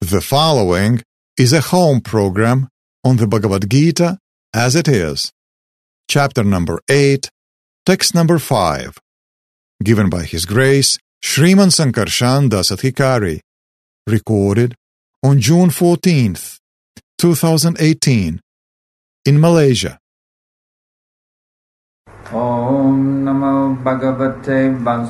The following is a home program on the Bhagavad Gita as it is, chapter number 8, text number 5, given by His Grace Sriman Sankarshan Dasathikari, recorded on June 14th, 2018, in Malaysia. Om Namo Bhagavate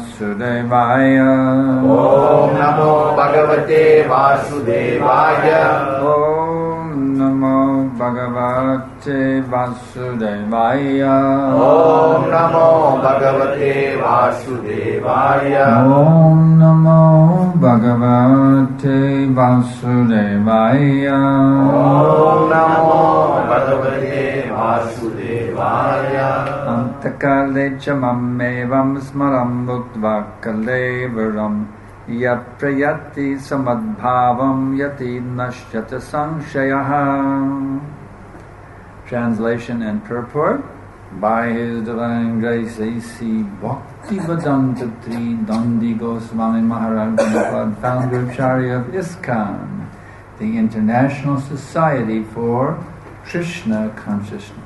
Vasudevaya. Om Namo Bhagavate Vasudevaya. Om Namo Bhagavate Vasudevaya. Om Namo Bhagavate Vasudevaya. Om Namo Bhagavate Vasudevaya. Om Namo Bhagavate Vasudevaya. Antakale cha mammevam smaram bhuktva kalevaram yaprayati samadbhavam yati nashyata sanshayah. Translation and purport by His Divine Grace A.C. Bhaktivedanta Tri Dandi Goswami Maharaj Prabhupada, founder Acharya of ISKCON, the International Society for Krishna Consciousness.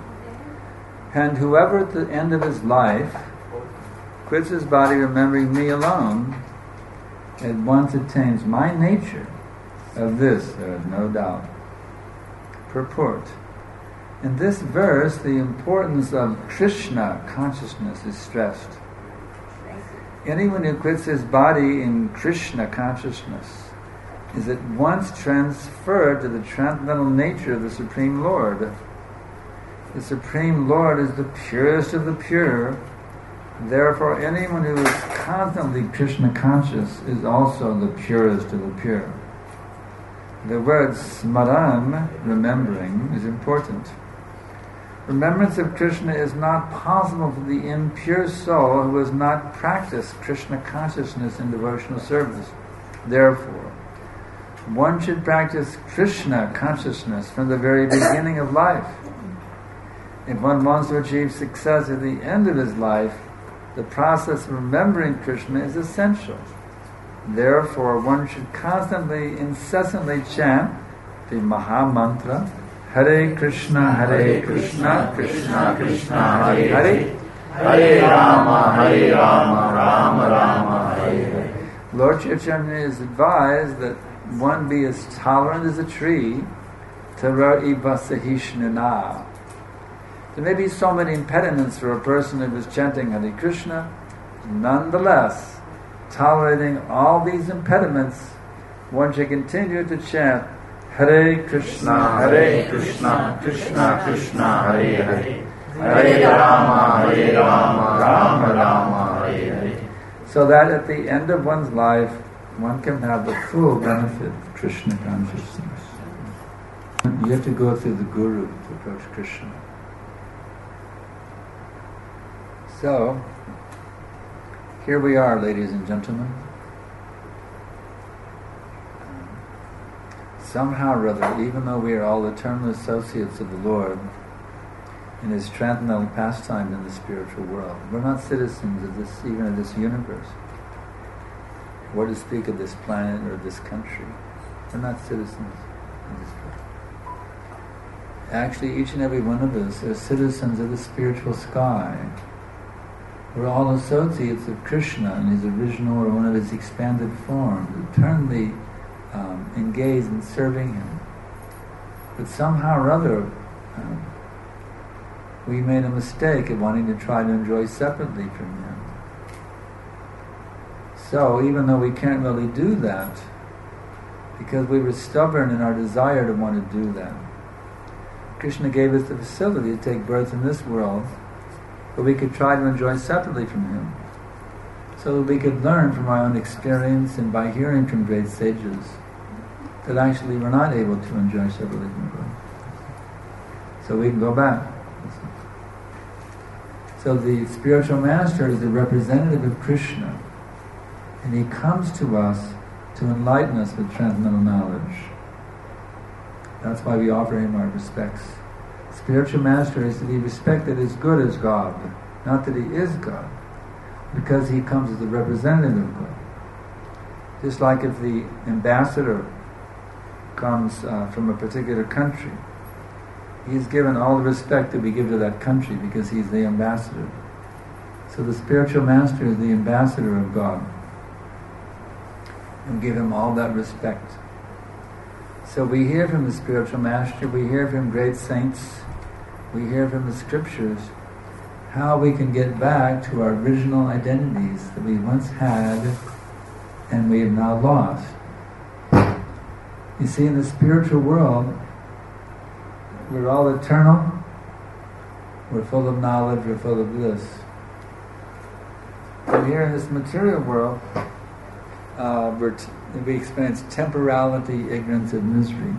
And whoever at the end of his life quits his body remembering me alone, at once attains my nature. Of this there is no doubt. Purport. In this verse, the importance of Krishna consciousness is stressed. Anyone who quits his body in Krishna consciousness is at once transferred to the transcendental nature of the Supreme Lord. The Supreme Lord is the purest of the pure. Therefore, anyone who is constantly Krishna conscious is also the purest of the pure. The word smaran, remembering, is important. Remembrance of Krishna is not possible for the impure soul who has not practiced Krishna consciousness in devotional service. Therefore, one should practice Krishna consciousness from the very beginning of life. If one wants to achieve success at the end of his life, the process of remembering Krishna is essential. Therefore, one should constantly, incessantly chant the Maha Mantra, Hare Krishna, Krishna Krishna, Hare Hare, Hare Rama, Rama Rama, Hare Hare. Lord Chaitanya is advised that one be as tolerant as a tree, Tara iva sahishnana. There may be so many impediments for a person who is chanting Hare Krishna. Nonetheless, tolerating all these impediments, one should continue to chant Hare Krishna, Krishna Krishna, Hare Hare, Hare Rama, Rama Rama, Hare Hare. So that at the end of one's life, one can have the full benefit of Krishna consciousness. You have to go through the Guru to approach Krishna. So, here we are, ladies and gentlemen. Somehow or other, even though we are all eternal associates of the Lord in His transcendental pastime in the spiritual world, we're not citizens of this, even of this universe. What to speak of this planet or this country? We're not citizens of this planet. Actually, each and every one of us are citizens of the spiritual sky. We're all associates of Krishna in His original or one of His expanded forms, eternally engaged in serving Him. But somehow or other, we made a mistake of wanting to try to enjoy separately from Him. So, even though we can't really do that, because we were stubborn in our desire to want to do that, Krishna gave us the facility to take birth in this world, but we could try to enjoy separately from Him, so that we could learn from our own experience and by hearing from great sages that actually we're not able to enjoy separately from God. So we can go back. So the spiritual master is the representative of Krishna, and he comes to us to enlighten us with transcendental knowledge. That's why we offer him our respects. Spiritual master is to be respected as good as God, not that he is God, because he comes as the representative of God. Just like if the ambassador comes from a particular country, he's given all the respect that we give to that country because he's the ambassador. So the spiritual master is the ambassador of God. And give him all that respect. So we hear from the spiritual master, we hear from great saints, we hear from the scriptures how we can get back to our original identities that we once had and we have now lost. You see, in the spiritual world, we're all eternal, we're full of knowledge, we're full of bliss. But here in this material world, we experience temporality, ignorance, and misery.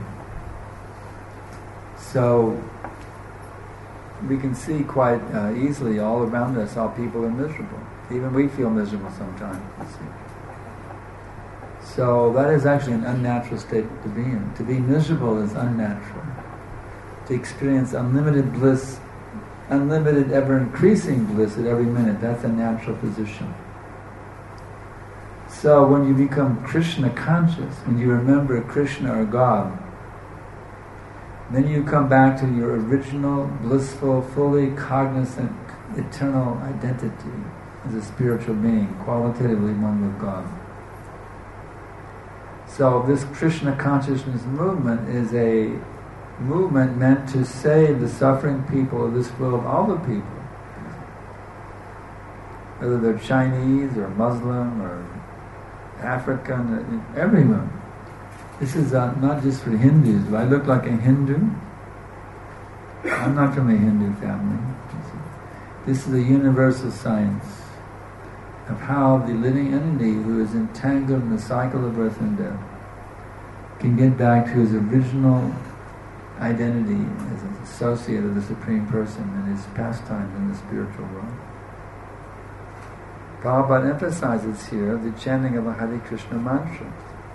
So we can see quite easily all around us how people are miserable. Even we feel miserable sometimes. You see. So that is actually an unnatural state to be in. To be miserable is unnatural. To experience unlimited bliss, unlimited, ever-increasing bliss at every minute, that's a natural position. So when you become Krishna conscious, when you remember Krishna or God, then you come back to your original, blissful, fully cognizant, eternal identity as a spiritual being, qualitatively one with God. So this Krishna consciousness movement is a movement meant to save the suffering people of this world, all the people, whether they're Chinese or Muslim or African, everyone. This is not just for Hindus. Do I look like a Hindu? I'm not from a Hindu family. This is a universal science of how the living entity who is entangled in the cycle of birth and death can get back to his original identity as an associate of the Supreme Person and his pastimes in the spiritual world. Prabhupada emphasizes here the chanting of a Hare Krishna mantra.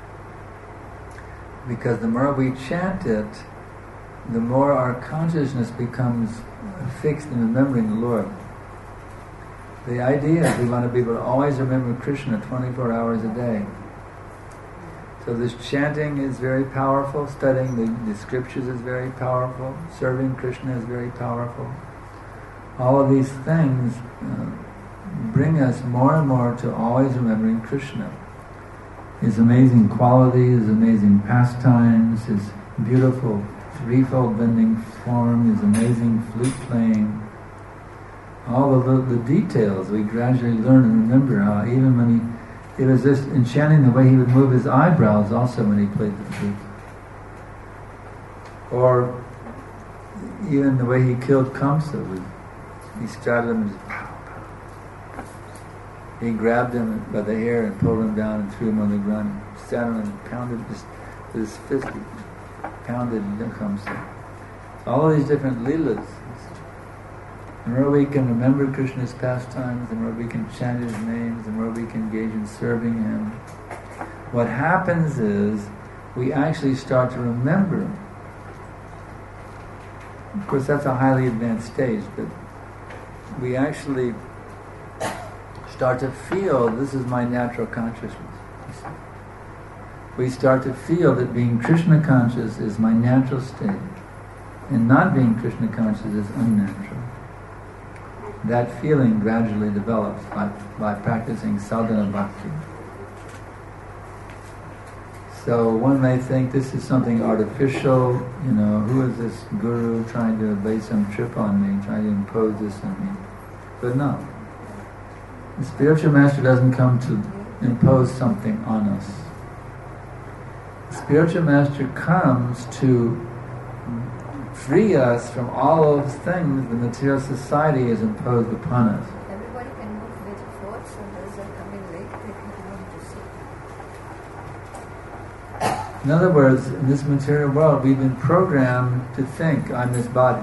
Because the more we chant it, the more our consciousness becomes fixed in remembering the Lord. The idea is we want to be able to always remember Krishna 24 hours a day. So this chanting is very powerful, studying the scriptures is very powerful, serving Krishna is very powerful. All of these things bring us more and more to always remembering Krishna. His amazing qualities, his amazing pastimes, his beautiful threefold bending form, his amazing flute playing, all of the details we gradually learn and remember how even when it was just enchanting the way he would move his eyebrows also when he played the flute. Or even the way he killed Kamsa. He started him and just pow, pow. He grabbed him by the hair and pulled him down and threw him on the ground. Sat on him and pounded just with his fist. He pounded Kamsa. All of these different leelas. The more we can remember Krishna's pastimes, the more we can chant his names, the more we can engage in serving him. What happens is we actually start to remember. Of course, that's a highly advanced stage, but we actually start to feel this is my natural consciousness. We start to feel that being Krishna conscious is my natural state, and not being Krishna conscious is unnatural. That feeling gradually develops by practicing sadhana bhakti. So one may think this is something artificial, who is this guru trying to lay some trip on me, trying to impose this on me? But no. The spiritual master doesn't come to impose something on us. The spiritual master comes to free us from all those things the material society has imposed upon us. Everybody can move with thoughts, and those are coming late, they can want to see. In other words, in this material world, we've been programmed to think, I'm this body.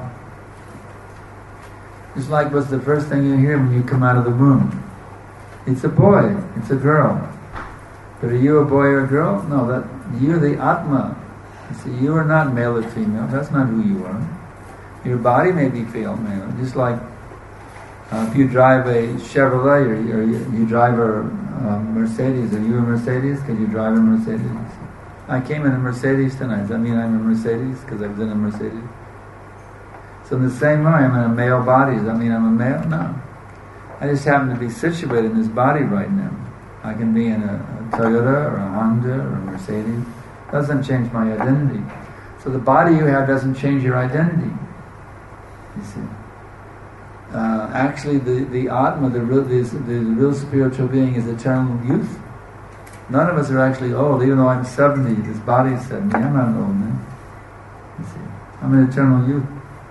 It's like what's the first thing you hear when you come out of the womb? It's a boy, it's a girl. But are you a boy or a girl? No, that you're the Atma. See, you are not male or female. That's not who you are. Your body may be male. Just like if you drive a Chevrolet or you drive a Mercedes. Are you a Mercedes? Can you drive a Mercedes? I came in a Mercedes tonight. Does that mean I'm a Mercedes because I was in a Mercedes? So in the same way, I'm in a male body. Does that mean I'm a male? No. I just happen to be situated in this body right now. I can be in a Toyota or a Honda or a Mercedes. It doesn't change my identity. So the body you have doesn't change your identity. You see. Actually, the Atma, the real spiritual being, is eternal youth. None of us are actually old, even though I'm 70. This body is 70. I'm not an old man. You see, I'm an eternal youth.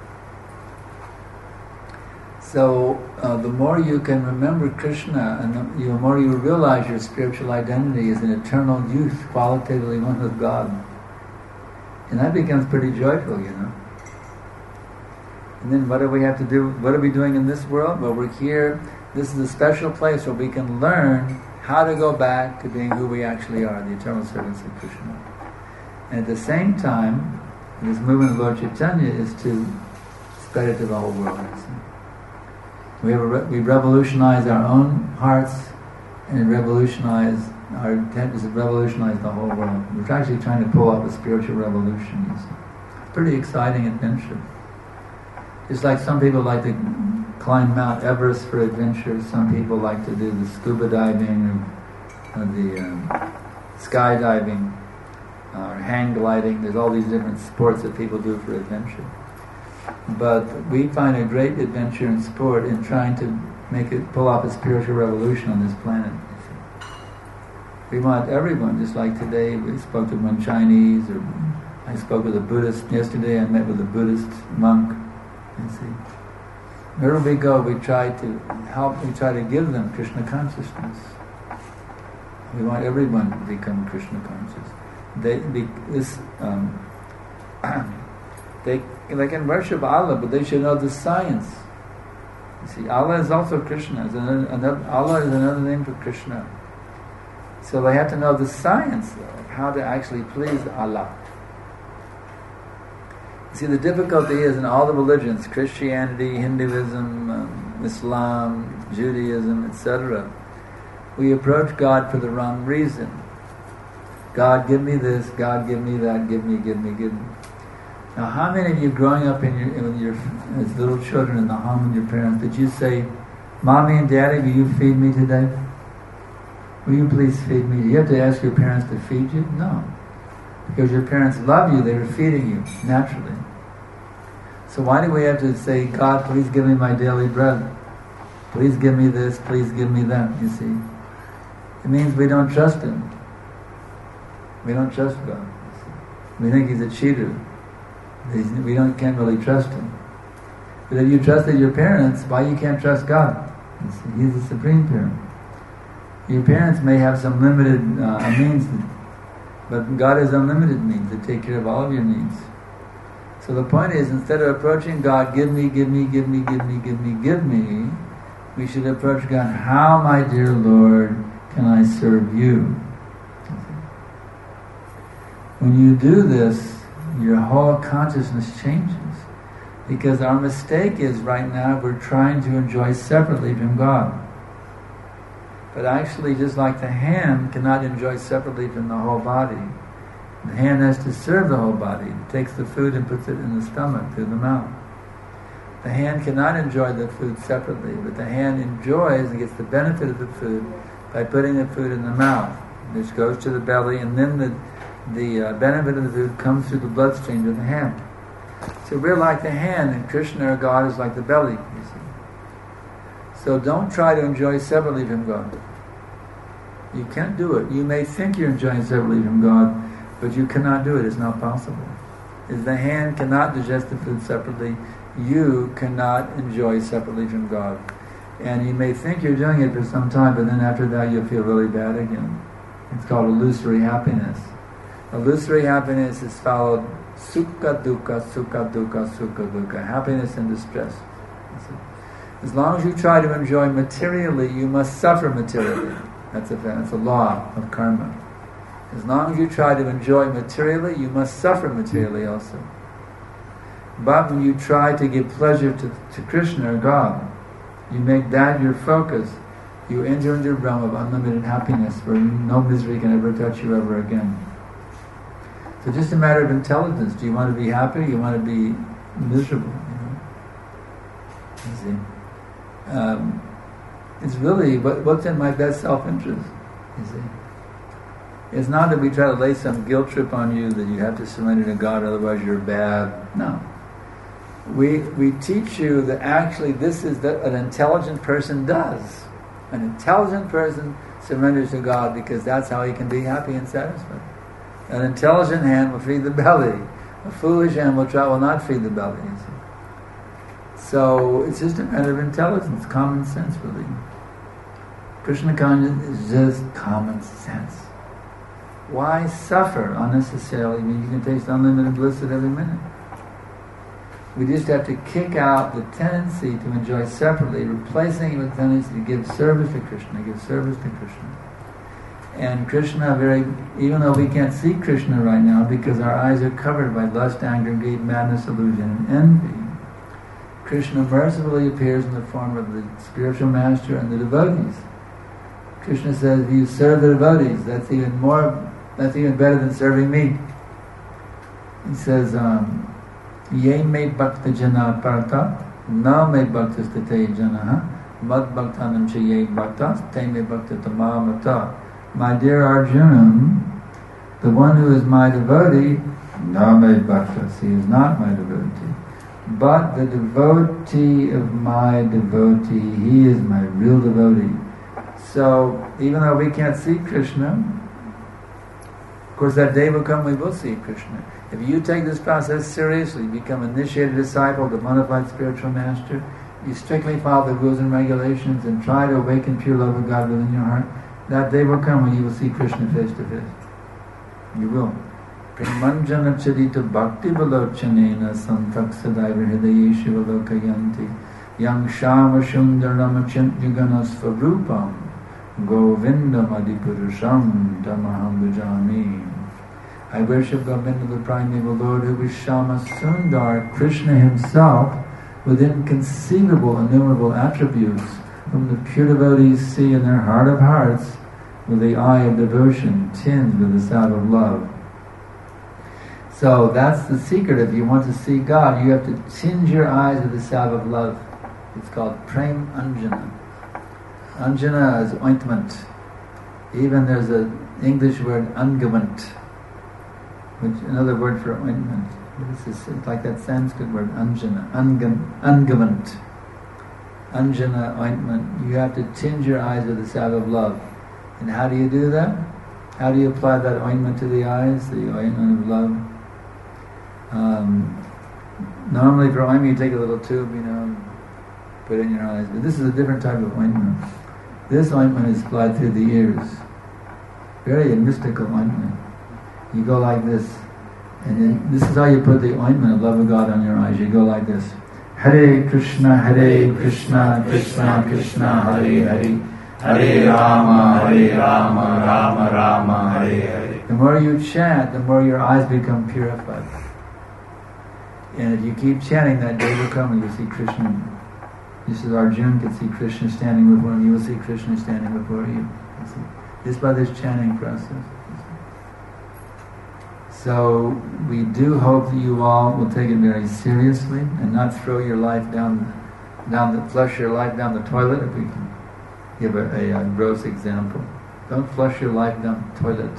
So the more you can remember Krishna, and the more you realize your spiritual identity is an eternal youth, qualitatively one with God, and that becomes pretty joyful, you know. And then what do we have to do? What are we doing in this world? Well, we're here. This is a special place where we can learn how to go back to being who we actually are, the eternal servants of Krishna. And at the same time, this movement of Lord Chaitanya is to spread it to the whole world. We revolutionize our own hearts, and revolutionize our intent is to revolutionize the whole world. We're actually trying to pull off a spiritual revolution. You see. Pretty exciting adventure. Just like some people like to climb Mount Everest for adventure, some people like to do the scuba diving or the skydiving or hang gliding. There's all these different sports that people do for adventure. But we find a great adventure and sport in trying to pull off a spiritual revolution on this planet. We want everyone, just like today we spoke to one Chinese, or I spoke with a Buddhist. Yesterday I met with a Buddhist monk. You see, wherever we go, we try to give them Krishna consciousness. We want everyone to become Krishna conscious. They can worship Allah, but they should know the science. You see, Allah is also Krishna. Allah is another name for Krishna. So they have to know the science of how to actually please Allah. You see, the difficulty is in all the religions, Christianity, Hinduism, Islam, Judaism, etc., we approach God for the wrong reason. God, give me this. God, give me that. Give me. Now, how many of you growing up as little children in the home of your parents, did you say, Mommy and Daddy, will you feed me today? Will you please feed me? Do you have to ask your parents to feed you? No. Because your parents love you, they were feeding you, naturally. So why do we have to say, God, please give me my daily bread? Please give me this, please give me that, you see? It means we don't trust Him. We don't trust God. We think He's a cheater. We can't really trust Him. But if you trusted your parents, why you can't trust God? You see, He's the supreme parent. Your parents may have some limited means, but God has unlimited means to take care of all of your needs. So the point is, instead of approaching God, give me, we should approach God, how, my dear Lord, can I serve you? When you do this, your whole consciousness changes. Because our mistake is, right now, we're trying to enjoy separately from God. But actually, just like the hand cannot enjoy separately from the whole body, the hand has to serve the whole body. It takes the food and puts it in the stomach, through the mouth. The hand cannot enjoy the food separately, but the hand enjoys and gets the benefit of the food by putting the food in the mouth, which goes to the belly, and then the benefit of the food comes through the bloodstream to the hand. So we're like the hand, and Krishna or God is like the belly, you see. So don't try to enjoy separately from God. You can't do it. You may think you're enjoying separately from God, but you cannot do it. It's not possible. If the hand cannot digest the food separately, you cannot enjoy separately from God. And you may think you're doing it for some time, but then after that you'll feel really bad again. It's called illusory happiness. Illusory happiness is followed sukha dukkha, sukha dukkha, sukha dukkha. Happiness and distress. As long as you try to enjoy materially, you must suffer materially. That's a law of karma. As long as you try to enjoy materially, you must suffer materially also. But when you try to give pleasure to Krishna or God, you make that your focus, you enter into a realm of unlimited happiness where no misery can ever touch you ever again. So just a matter of intelligence. Do you want to be happy? You want to be miserable? You see, it's really what's in my best self-interest. You see, it's not that we try to lay some guilt trip on you that you have to surrender to God, otherwise you're bad. No, we teach you that actually this is what an intelligent person does. An intelligent person surrenders to God because that's how he can be happy and satisfied. An intelligent hand will feed the belly. A foolish hand will not feed the belly. You see. So it's just a matter of intelligence, common sense, really. Krishna consciousness is just common sense. Why suffer unnecessarily when you can taste unlimited bliss at every minute? We just have to kick out the tendency to enjoy separately, replacing it with the tendency to give service to Krishna, And Krishna, even though we can't see Krishna right now because our eyes are covered by lust, anger, greed, madness, illusion, and envy, Krishna mercifully appears in the form of the spiritual master and the devotees. Krishna says, if you serve the devotees, that's even better than serving me. He says, Ye me bhakta jana parta, na me bhakta state janaha, mad bhaktanam cha ye bhaktas, te me bhakta tamamata. My dear Arjuna, the one who is my devotee, na me bhaktas, he is not my devotee. But the devotee of my devotee, he is my real devotee. So, even though we can't see Krishna, of course that day will come we will see Krishna. If you take this process seriously, become an initiated disciple of the bona fide spiritual master, you strictly follow the rules and regulations and try to awaken pure love of God within your heart, that day will come when you will see Krishna face to face. You will. Premanjana charita bhakti valochanena santak sadaiva hridayeshu valokayanti yang shama shundaram achintyaganas svarupam govindam adipurusham tamaham bhajami. I worship Govinda, the primeval Lord, who is Shama Sundar, Krishna himself, with inconceivable, innumerable attributes, whom the pure devotees see in their heart of hearts with the eye of devotion, tinged with the salve of love. So that's the secret. If you want to see God, you have to tinge your eyes with the salve of love. It's called Prem Anjana. Anjana is ointment. Even there's an English word, ungament, which another word for ointment. This is like that Sanskrit word, anjana, ungament. Anjana, ointment. You have to tinge your eyes with the salve of love. And how do you do that? How do you apply that ointment to the eyes, the ointment of love? Normally for ointment you take a little tube, and put it in your eyes. But this is a different type of ointment. This ointment is applied through the ears. Very mystical ointment. You go like this, and then this is how you put the ointment of love of God on your eyes. You go like this: Hare Krishna, Krishna Krishna, Hare Hare, Hare Rama, Rama Rama, Hare Hare. The more you chant, the more your eyes become purified. And if you keep chanting, that day will come and you'll see Krishna. Just as Arjuna could see Krishna standing before him, you will see Krishna standing before you. Just by this chanting process. So we do hope that you all will take it very seriously and not throw your life flush your life down the toilet, if we can give a gross example. Don't flush your life down the toilet.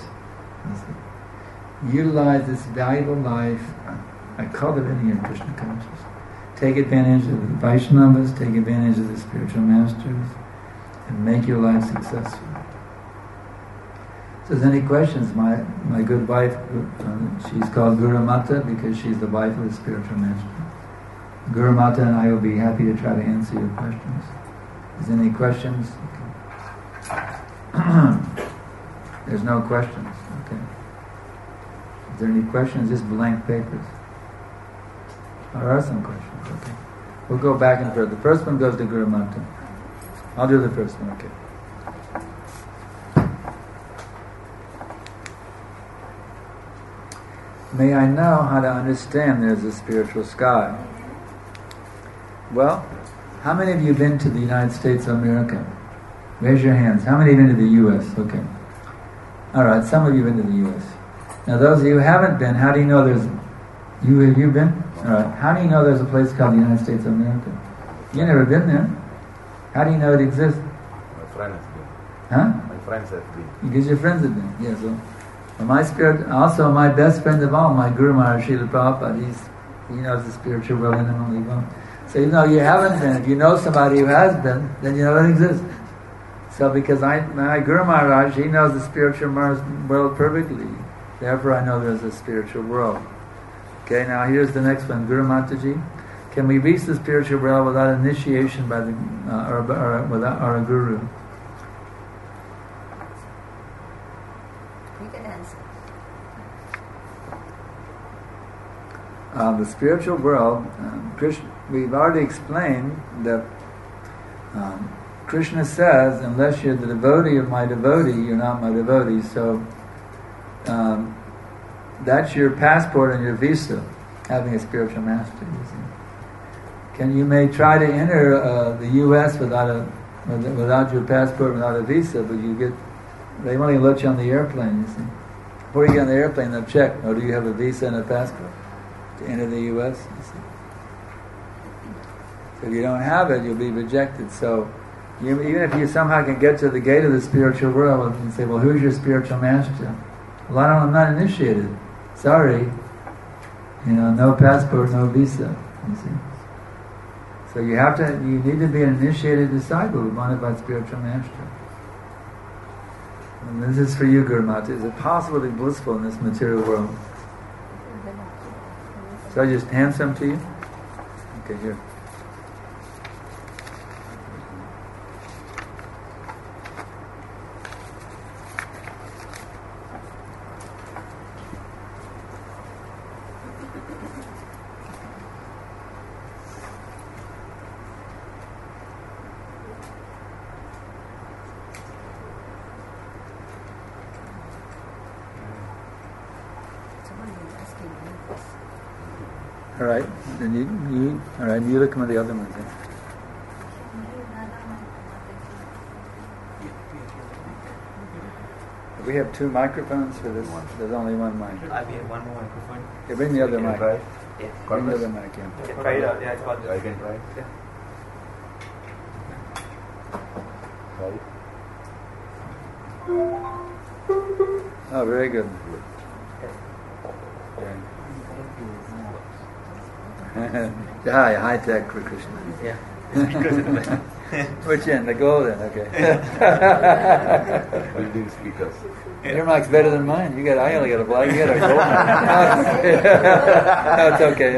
Utilize this valuable life by cultivating your Krishna consciousness. Take advantage of the Vaishnavas, take advantage of the spiritual masters, and make your life successful. So, if there's any questions, my good wife, she's called Guru Mata because she's the wife of the spiritual master. Guru Mata and I will be happy to try to answer your questions. Is there any questions? Okay. There's no questions. Okay. Is there any questions? Just blank papers. There are some questions. Okay. We'll go back and forth. The first one goes to Guru Mata. I'll do the first one. Okay. May I know how to understand there's a spiritual sky? Well, how many of you have been to the United States of America? Raise your hands. How many have been to the U.S.? Okay. All right, some of you have been to the U.S. Now those of you who haven't been, how do you know there's... Have you been? All right. How do you know there's a place called the United States of America? You've never been there. How do you know it exists? My friend has been. Huh? My friends have been. Because your friends have been. Yeah, so... my spirit, also my best friend of all, my Guru Maharaj Srila Prabhupada, he knows the spiritual world intimately well. So even though you haven't been, if you know somebody who has been, then you know it exists. So because my Guru Maharaj, he knows the spiritual world perfectly. Therefore I know there's a spiritual world. Okay, now here's the next one. Guru Mataji, can we reach the spiritual world without initiation by the or a guru? You can answer. The spiritual world, Krishna, we've already explained that Krishna says, unless you're the devotee of my devotee, you're not my devotee. So that's your passport and your visa, having a spiritual master. You see. You may try to enter the U.S. without your passport, without a visa, but they only let you on the airplane. You see. Before you get on the airplane, they'll check. Oh, do you have a visa and a passport to enter the U.S.? You see. So if you don't have it, you'll be rejected. So even if you somehow can get to the gate of the spiritual world and say, well, who's your spiritual master? Well, I'm not initiated. Sorry. No passport, no visa. You see. So you need to be an initiated disciple, wanted by spiritual master. And this is for you, Guru Mata. Is it possible to be blissful in this material world? So I just hand some to you? Okay, here. All right, then you look at the other ones. Yeah. We have two microphones for this. There's only one mic. We have one more microphone. Yeah, bring the other mic. Try. Yeah. Bring the other mic, yeah. You can try it out. Yeah, it's got I can try. Yeah. Try. Oh, very good. Yeah. High tech for Krishna. Yeah. Which end? The golden, okay. Building speakers. Your mic's better than mine. I only got a black, you got a golden. No, it's okay.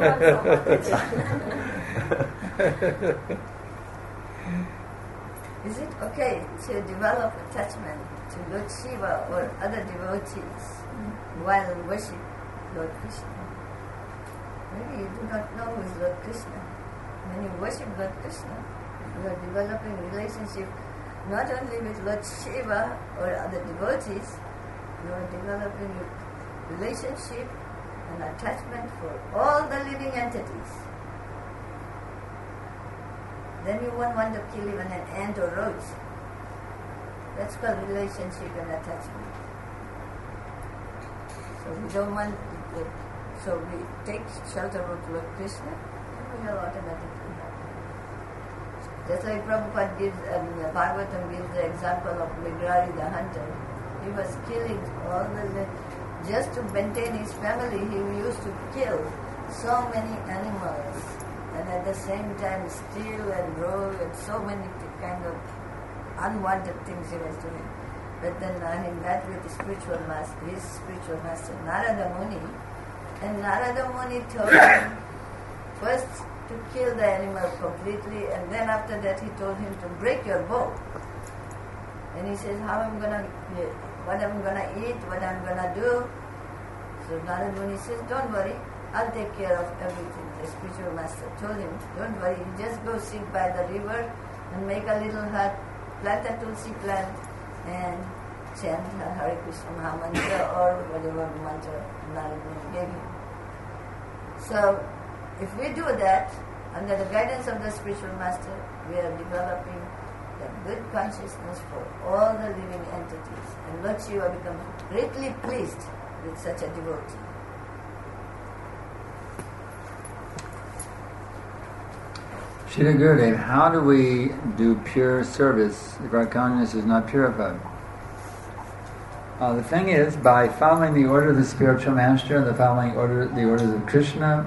Is it okay to develop attachment to Lord Shiva or other devotees while worship Lord Krishna? Maybe you do not know who is Lord Krishna. When you worship Lord Krishna, you are developing relationship not only with Lord Shiva or other devotees, you are developing a relationship and attachment for all the living entities. Then you won't want to kill even an ant or roach. That's called relationship and attachment. So we don't want, so we take shelter of Lord Krishna, and we will automatically have. Just like Prabhupada gives, Bhagavatam gives the example of Migrari the hunter. He was killing all just to maintain his family, he used to kill so many animals. And at the same time steal and rob and so many kind of unwanted things he was doing. But then he met with his spiritual master, Narada Muni. And Narada Muni told him first to kill the animal completely, and then after that he told him to break your bow. And he says, what I'm gonna eat, what I'm gonna do. So Narada Muni says, don't worry, I'll take care of everything. The spiritual master told him, don't worry, you just go sit by the river and make a little hut, plant a tulsi plant and chant Hare Krishna Maha Mantra or whatever mantra Narada Muni gave him. So, if we do that, under the guidance of the spiritual master, we are developing the good consciousness for all the living entities. And Lord Shiva becomes greatly pleased with such a devotee. Shri Gurudev, how do we do pure service if our consciousness is not purified? The thing is, by following the order of the spiritual master and the orders of Krishna,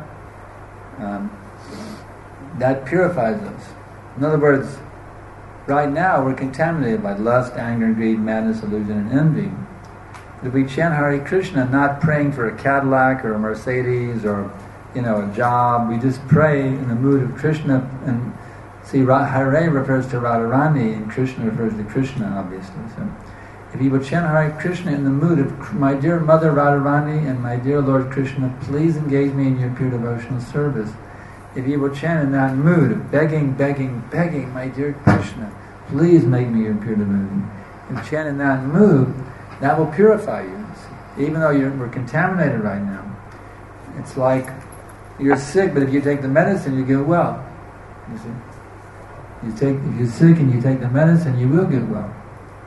that purifies us. In other words, right now we're contaminated by lust, anger, greed, madness, illusion, and envy. If we chant Hare Krishna, not praying for a Cadillac or a Mercedes or a job, we just pray in the mood of Krishna. And see, Hare refers to Radharani and Krishna refers to Krishna, obviously. So, if you would chant Hare Krishna in the mood of my dear Mother Radharani and my dear Lord Krishna, please engage me in your pure devotional service. If you would chant in that mood of begging, begging, begging, my dear Krishna, please make me your pure devotee. If you chant in that mood, that will purify you. Even though we're contaminated right now, it's like you're sick, but if you take the medicine, you get well. You see, if you're sick and you take the medicine, you will get well.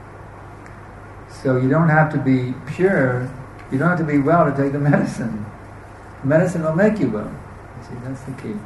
So you don't have to be pure. You don't have to be well to take the medicine. The medicine will make you well. You see, that's the key.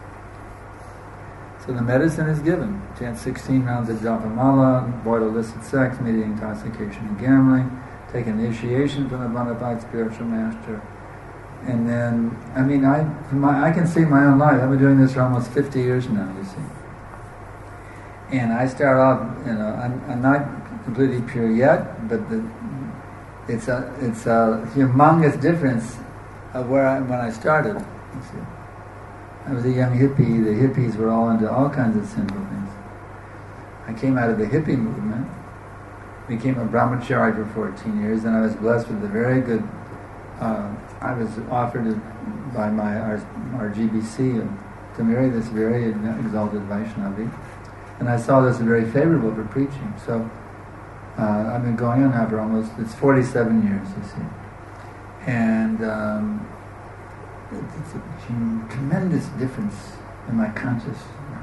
So the medicine is given. Chant 16 rounds of Japamala, avoid illicit sex, media intoxication and gambling, take initiation from the bona fide spiritual master. And then, I can see my own life. I've been doing this for almost 50 years now, you see. And I start off, I'm not completely pure yet, but it's a humongous difference of when I started. You see. I was a young hippie. The hippies were all into all kinds of sinful things. I came out of the hippie movement, became a brahmachari for 14 years, and I was blessed with a very good. I was offered by our GBC to marry this very exalted Vaishnavi, and I saw this as very favorable for preaching. So I've been going on now for it's 47 years, you see. And it's a tremendous difference in my consciousness.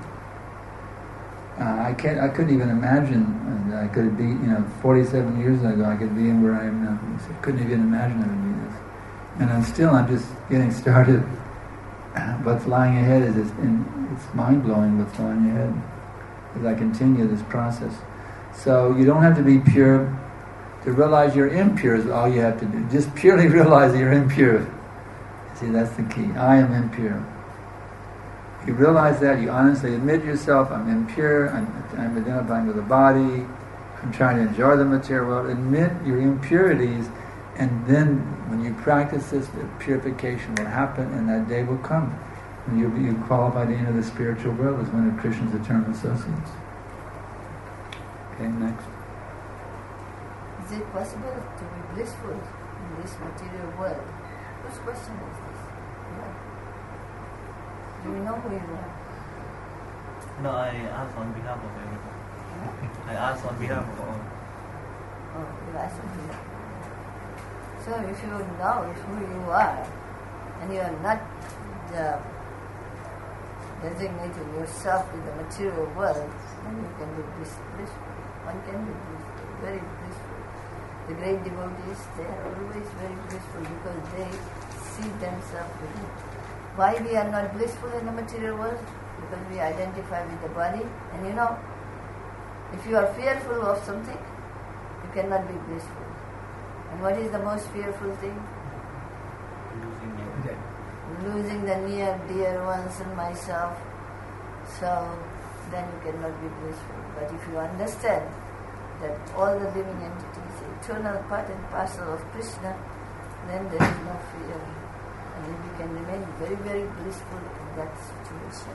I couldn't even imagine I could be, 47 years ago, I could be in where I am now. I couldn't even imagine I would be this. And I'm just getting started. What's lying ahead it's mind-blowing what's lying ahead as I continue this process. So you don't have to be pure. To realize you're impure is all you have to do. Just purely realize that you're impure. See, that's the key. I am impure. You realize that, you honestly admit yourself, I'm impure, I'm identifying with the body, I'm trying to enjoy the material world. Admit your impurities, and then when you practice this, the purification will happen, and that day will come. When you qualify to enter the spiritual world as one of Krishna's eternal associates. Okay, next. Is it possible to be blissful in this material world? Whose question is this? Yeah. Do you know who you are? No, I ask on behalf of everyone. Huh? I ask on behalf of all. Oh, you ask me. So if you know who you are, and you are not designating yourself with the material world, then you can be blissful. One can be blissful, very blissful. The great devotees, they are always very blissful because they see themselves within. Why we are not blissful in the material world? Because we identify with the body. And if you are fearful of something, you cannot be blissful. And what is the most fearful thing? Losing the near, dear ones and myself. So then you cannot be blissful. But if you understand that all the living entities are eternal part and parcel of Krishna, then there is no fear. And then you can remain very, very blissful in that situation.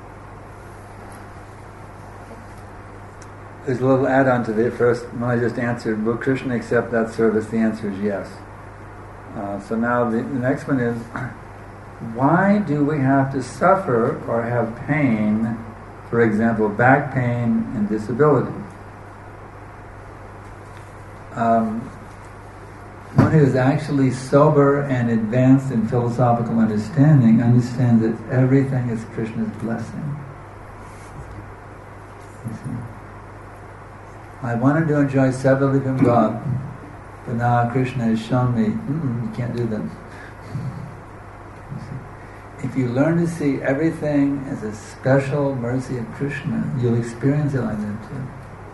There's a little add-on to the first. When I just answered, will Krishna accept that service? The answer is yes. So now the next one is, why do we have to suffer or have pain, for example, back pain and disability? One who is actually sober and advanced in philosophical understanding understands that everything is Krishna's blessing. You see? I wanted to enjoy separately from God, But now Krishna has shown me, you can't do that. If you learn to see everything as a special mercy of Krishna, you'll experience it like that too.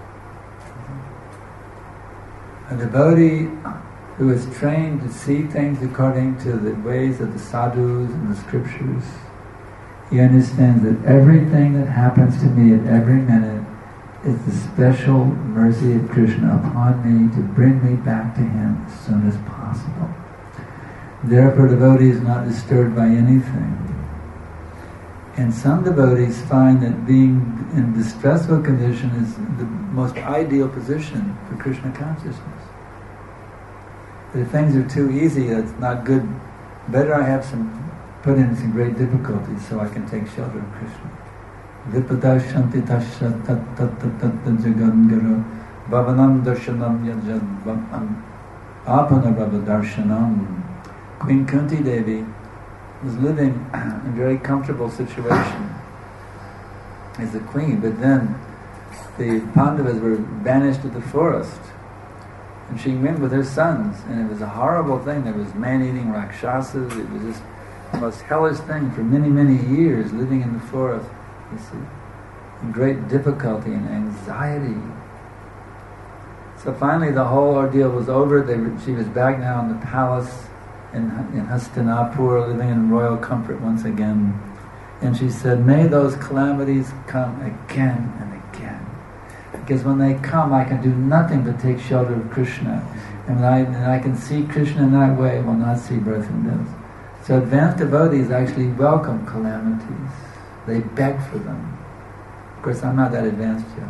A devotee who is trained to see things according to the ways of the sadhus and the scriptures, he understands that everything that happens to me at every minute is the special mercy of Krishna upon me to bring me back to him as soon as possible. Therefore, devotee is not disturbed by anything. And some devotees find that being in distressful condition is the most ideal position for Krishna consciousness. But if things are too easy, that's not good. Better I have put in some great difficulties so I can take shelter of Krishna. Vipadashanti tasya tat tat tat tat jagangara bhavanam darshanam yajad apana darshanam. Queen Kunti Devi was living in a very comfortable situation as the queen, but then the Pandavas were banished to the forest, and she went with her sons, and it was a horrible thing. There was man-eating rakshasas. It was just the most hellish thing for many, many years, living in the forest, you see, in great difficulty and anxiety. So finally the whole ordeal was over. She was back now in the palace in Hastinapur, living in royal comfort once again. And she said, may those calamities come again and again. Because when they come, I can do nothing but take shelter of Krishna. And when I can see Krishna in that way, I will not see birth and death. So advanced devotees actually welcome calamities. They beg for them. Of course, I'm not that advanced yet.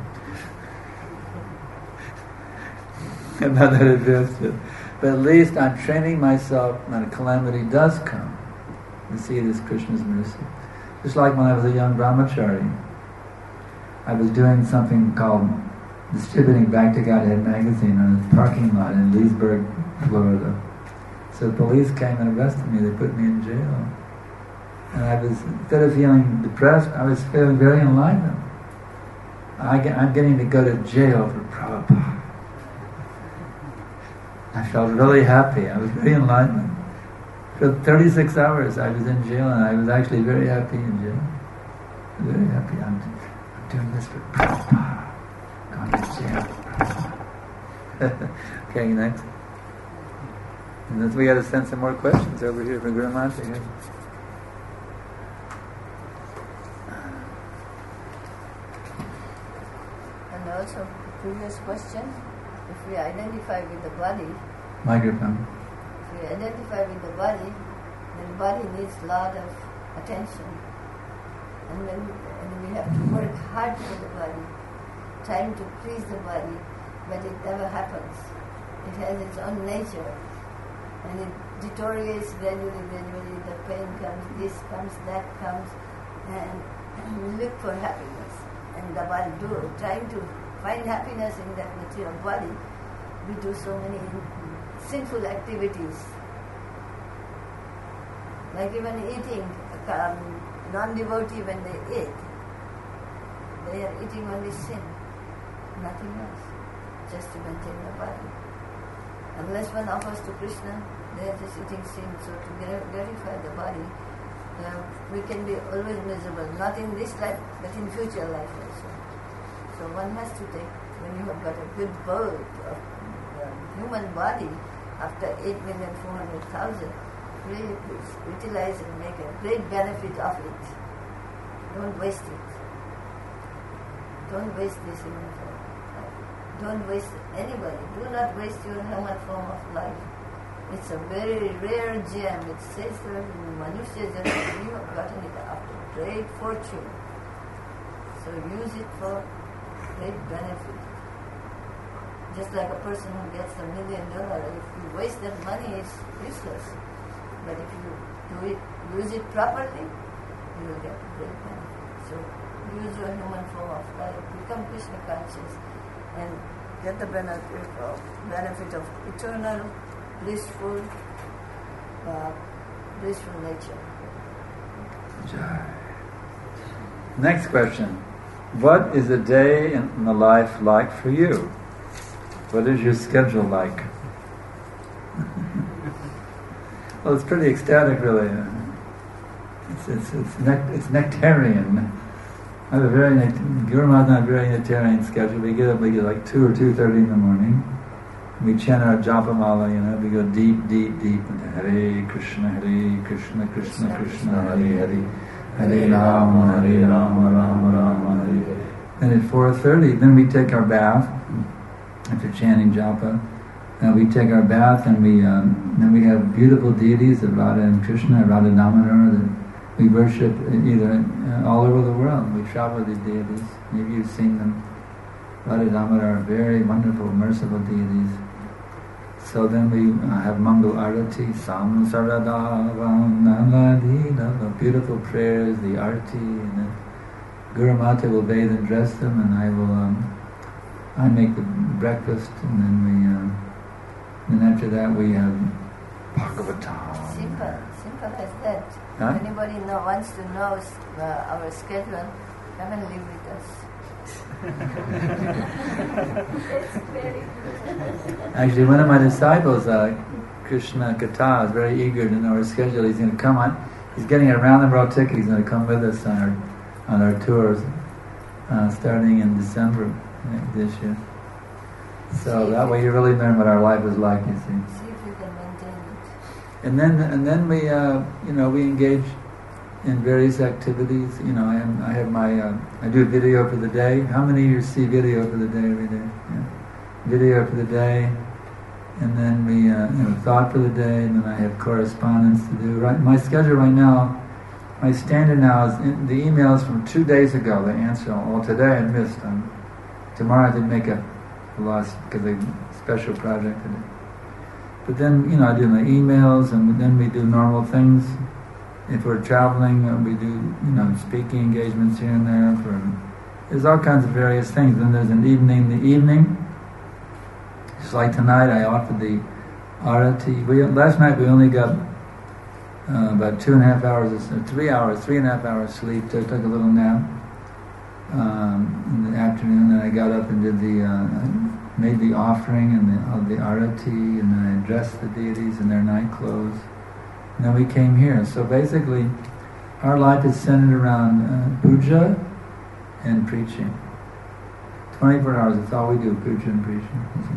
I'm not that advanced yet. But at least I'm training myself when a calamity does come to see it as Krishna's mercy. Just like when I was a young brahmachari, I was doing something called distributing Back to Godhead magazine on a parking lot in Leesburg, Florida. So the police came and arrested me. They put me in jail. And I was, instead of feeling depressed, I was feeling very enlightened. I'm getting to go to jail for Prabhupada. I felt really happy. I was very enlightened. For 36 hours I was in jail, and I was actually very happy in jail. Very happy. I'm doing this for Prabhupada. Going to jail. Okay, next. And then we got to send some more questions over here from Guru Maharaj. And also, previous question, if we identify with the body, microphone. If we identify with the body, then the body needs a lot of attention. And then we have to work hard for the body, trying to please the body, but it never happens. It has its own nature. And it deteriorates gradually, the pain comes, this comes, that comes, and we look for happiness. And the body trying to find happiness in that material body, we do so many sinful activities. Like even eating, non-devotee when they eat, they are eating only sin, nothing else, just to maintain the body. Unless one offers to Krishna, they are just eating sin. So to gratify the body, we can be always miserable, not in this life, but in future life also. So one has to take, when you have got a good birth of human body, after 8,400,000, really utilize and make a great benefit of it. Don't waste it. Don't waste this human form. Don't waste anybody. Do not waste your human form of life. It's a very rare gem. It says that in Manushya Janam you have gotten it after great fortune. So use it for great benefit. Just like a person who gets $1 million, if you waste that money, it's useless. But if you use it properly, you will get great benefit. So use your human form of life, become Krishna conscious, and get the benefit of eternal, blissful nature. Next question. What is a day in the life like for you? What is your schedule like? Well, it's pretty ecstatic, really. It's nectarian. I have a very Guru Maharaj and I have a very nectarian schedule. We get up like 2 or 2:30 in the morning. We chant our japamala, we go deep, deep, deep into Hare Krishna, Krishna Krishna, Hare Hare, Hare Rama, Rama Rama, Hare. And at 4:30, then we take our bath after chanting japa. We take our bath, and then we have beautiful deities of Radha and Krishna, Radha Damodar, that we worship either all over the world. We travel with these deities. Maybe you've seen them. Radha Damodar are very wonderful, merciful deities. So then we have Mangal Arati, Sam Saradavam Naladida, the beautiful prayers, the Arti, and then Guru Mata will bathe and dress them, and I make the breakfast, and then after that we have Bhagavatam. Simple as that. Huh? If anybody wants to know our schedule, come and live with us. It's very good. Actually, one of my disciples, Krishna Kata, is very eager to know our schedule. He's going to come on. He's getting a round the world ticket. He's going to come with us on our tours, starting in December this year. So that way you really learn what our life is like. You see. See if you can maintain it. And then we we engage in various activities. I have my I do a video for the day. How many of you see video for the day every day? Yeah. Video for the day, and then we thought for the day, and then I have correspondence to do. Right, my schedule right now, my standard now is the emails from 2 days ago. The answer all today I missed. Tomorrow I did make a loss because of a special project today. But then I do my emails, and then we do normal things. If we're traveling, we do speaking engagements here and there. There's all kinds of various things. Then there's an evening. The evening, just like tonight, I offered the arati. Last night we only got about 2.5 hours, 3 hours, 3.5 hours sleep. So I took a little nap in the afternoon, and I got up and did made the offering and the arati, and then I dressed the deities in their night clothes. And then we came here. So basically, our life is centered around puja and preaching. 24 hours, that's all we do, puja and preaching.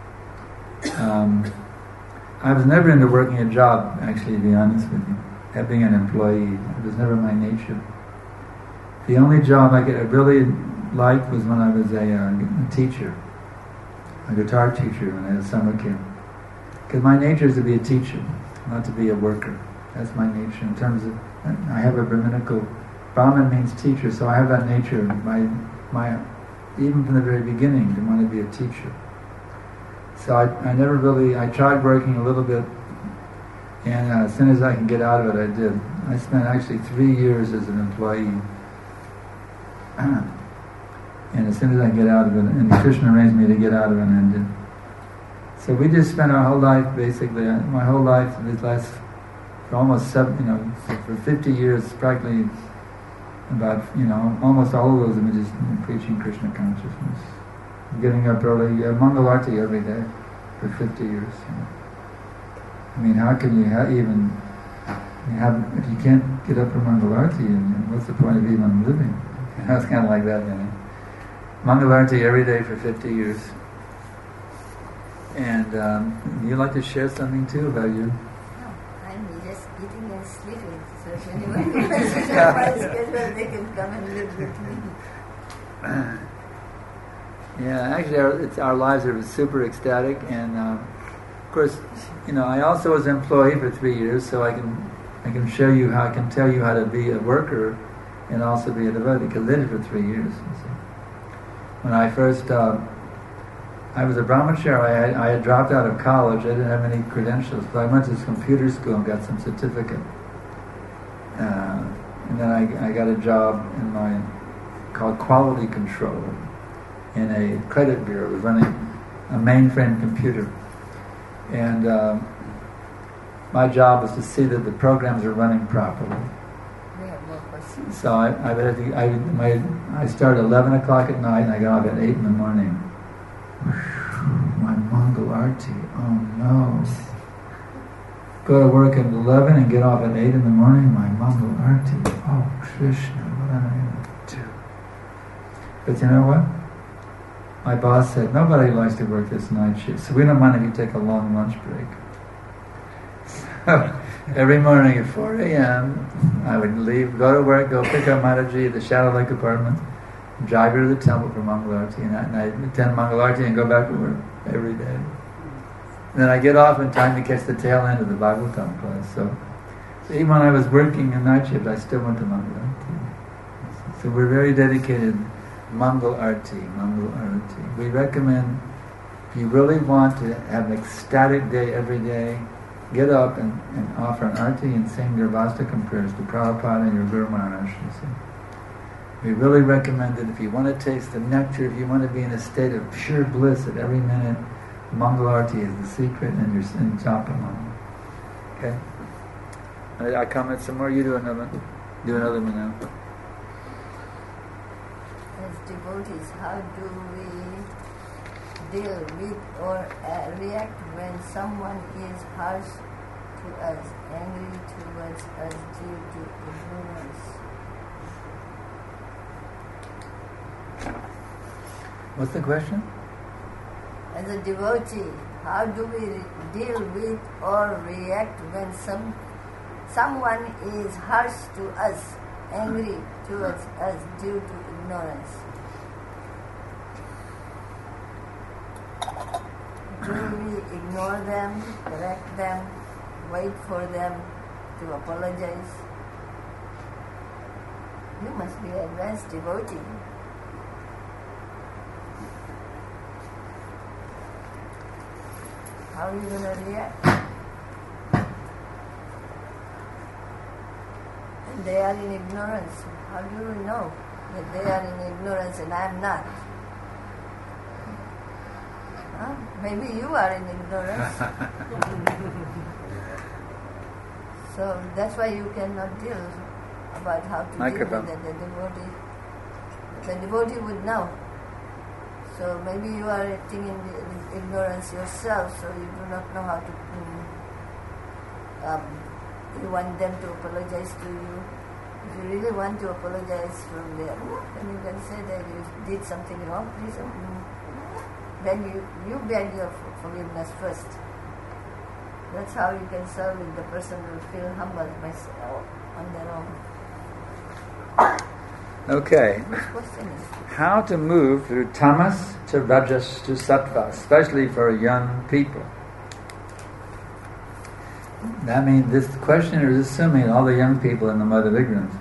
I was never into working a job, actually, to be honest with you. Being an employee, it was never my nature. The only job I really liked was when I was a teacher, a guitar teacher when I had a summer camp. Because my nature is to be a teacher, not to be a worker. That's my nature. In terms of, I have a Brahminical, Brahmin means teacher, so I have that nature. Even from the very beginning, to want to be a teacher. So I tried working a little bit, and as soon as I can get out of it, I did. I spent actually 3 years as an employee. And as soon as I get out of it, and Krishna arranged me to get out of it, and I did. So we just spent our whole life, basically, my whole life, for almost for 50 years, practically about, almost all of those have been just preaching Krishna consciousness. Getting up early, Mangalarti every day for 50 years. I mean, how can you even if you can't get up for Mangalarti, what's the point of even living? It's kind of like that, Mangalarti every day for 50 years. And you'd like to share something too about you? No, I'm just eating and sleeping. So if anyone wants to know my schedule, they can come and live with me. Yeah, actually, our lives are super ecstatic, and of course, I also was an employee for 3 years, so I can show you how I can tell you how to be a worker and also be a devotee. Because I did it for 3 years. When I first, I was a brahmachari. I had dropped out of college. I didn't have any credentials, but I went to computer school and got some certificate. And then I got a job called quality control in a credit bureau. It was running a mainframe computer. And my job was to see that the programs are running properly. So I started at 11 o'clock at night, and I got off at 8 in the morning. My Mangal Arti, oh no. go to work at 11 and get off at 8 in the morning, my Mangal Arti. Oh, Krishna, what am I going to do? But you know what? My boss said, nobody likes to work this night shift, so we don't mind if you take a long lunch break. So every morning at 4 a.m., I would leave, go to work, go pick up Mataji at the Shadow Lake apartment, drive her to the temple for Mangal Arti, and at night attend Mangal Arti and go back to work every day. And then I get off in time to catch the tail end of the Bhagavatam class. So even when I was working in night shift, I still went to Mangal Arti. So we're very dedicated Mangal Arti, Mangal Arti. We recommend, if you really want to have an ecstatic day every day, get up and offer an Arti and sing your Vastakam prayers to Prabhupada and your Guru Maharaj. We really recommend it if you want to taste the nectar, if you want to be in a state of pure bliss at every minute. Mangal Arti is the secret, and you're in Japa Mangal. Okay? I comment some more. You do another one. Do another one now. As devotees, how do we deal with or react when someone is harsh to us, angry towards us due to ignorance? What's the question? As a devotee, how do we deal with or react when someone is harsh to us, angry towards us due to ignorance? Do we ignore them, correct them, wait for them to apologize? You must be an advanced devotee. How are you going to react? And they are in ignorance. How do you know that they are in ignorance and I am not? Huh? Maybe you are in ignorance. So that's why you cannot deal about how to deal with the devotee. The devotee would know. So maybe you are acting in ignorance yourself, so you do not know how to. You want them to apologize to you. If you really want to apologize from them, then you can say that you did something wrong. Please, then you beg your forgiveness first. That's how you can serve with the person will feel humbled by on their own. Okay. How to move through tamas to rajas to sattva, especially for young people. That means this questioner is assuming all the young people in the mud of ignorance.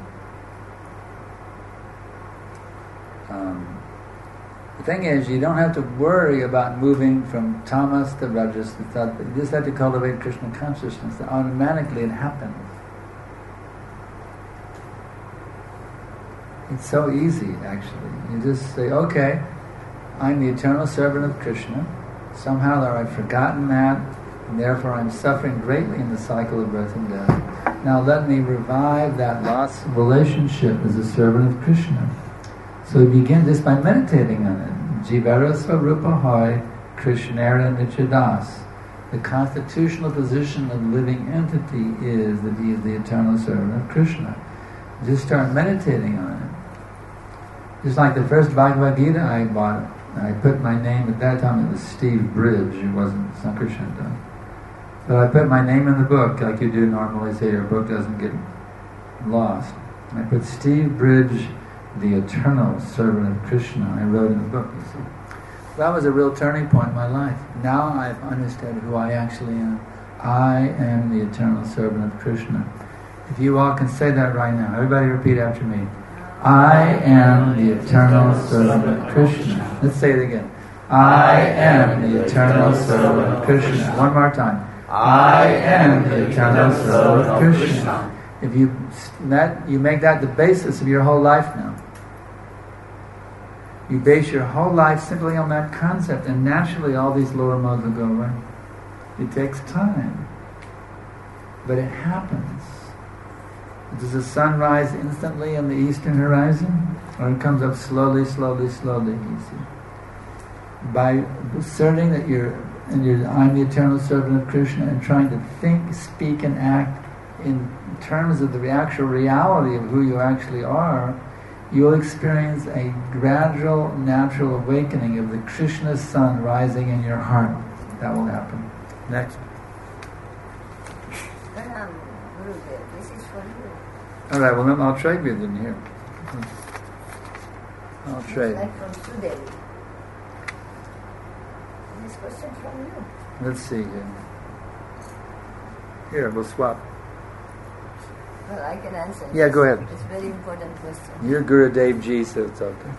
The thing is, you don't have to worry about moving from tamas to rajas to sattva. You just have to cultivate Krishna consciousness. Automatically it happens. It's so easy, actually. You just say, okay, I'm the eternal servant of Krishna. Somehow I've forgotten that, and therefore I'm suffering greatly in the cycle of birth and death. Now let me revive that lost relationship as a servant of Krishna. So we begin just by meditating on it. Jivara Swarupa Hoy Krishnara Nichadas. The constitutional position of the living entity is that he is the eternal servant of Krishna. Just start meditating on it. Just like the first Bhagavad Gita I bought, I put my name, at that time it was Steve Bridge, it wasn't Sankarshan. But I put my name in the book, like you do normally, so your book doesn't get lost. I put Steve Bridge, the eternal servant of Krishna, I wrote in the book, you see. That was a real turning point in my life. Now I've understood who I actually am. I am the eternal servant of Krishna. If you all can say that right now, everybody repeat after me. I am the eternal servant of Krishna. Let's say it again. I am the eternal servant of Krishna. One more time. I am the eternal servant of Krishna. If you make that the basis of your whole life now. You base your whole life simply on that concept, and naturally all these lower modes will go away. It takes time, but it happens. Does the sun rise instantly on the eastern horizon? Or it comes up slowly, slowly, slowly, you see? By asserting that you're and I'm the eternal servant of Krishna, and trying to think, speak, and act in terms of the actual reality of who you actually are, you'll experience a gradual, natural awakening of the Krishna sun rising in your heart. That will happen. Next. Gurudev, this is for you. All right, well then I'll trade with you here. I'll trade. Like from Sudevi. This question from you. Let's see here. Here, we'll swap. Well, I can answer. Yeah, go ahead. It's a very important question. You're Gurudev Ji, so it's okay.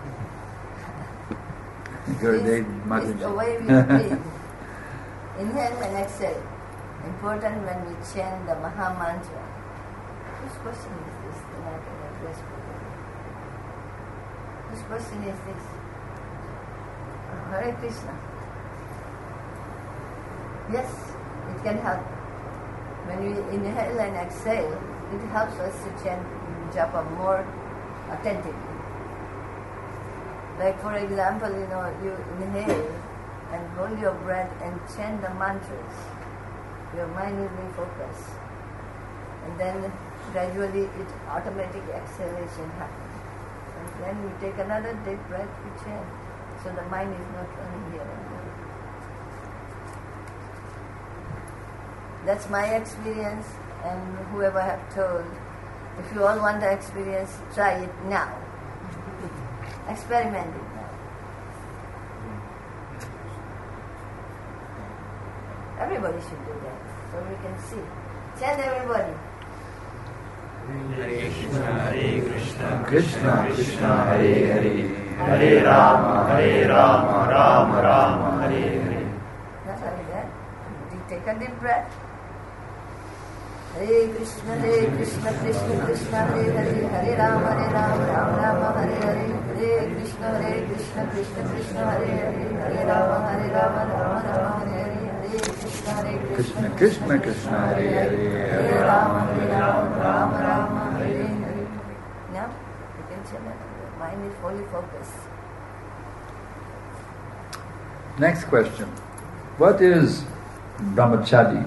Gurudev It's Mataji. the way we breathe. Inhale and exhale. Important when we chant the Maha Mantra. Whose question is this? Then I can address properly. Whose question is this? Hare Krishna. Yes, it can help. When we inhale and exhale, it helps us to chant japa more attentively. Like for example, you inhale and hold your breath and chant the mantras. Your mind will be focused. And then gradually automatic exhalation happens. And then we take another deep breath, we chant. So the mind is not running here and there. That's my experience, and whoever I have told, if you all want the experience, try it now. Experiment it now. Everybody should do that, so we can see. Chant everybody. Hare Krishna, Krishna Krishna Hare Hare, Hare Rama, Rama Rama, Hare Hare. Not like that. You take a deep breath. Hare Krishna, Krishna Krishna, Hare Hare, Hare Rama, Rama Hare Hare. Hare Krishna, Krishna Krishna, Hare Hare, Hare Rama, Rama Hare Hare. Krishna Krishna Krishna Hare Hare, Hare Rama, Rama Hare Hare. Now you can chant it. Your mind is fully focused. Next question. What is brahmachari?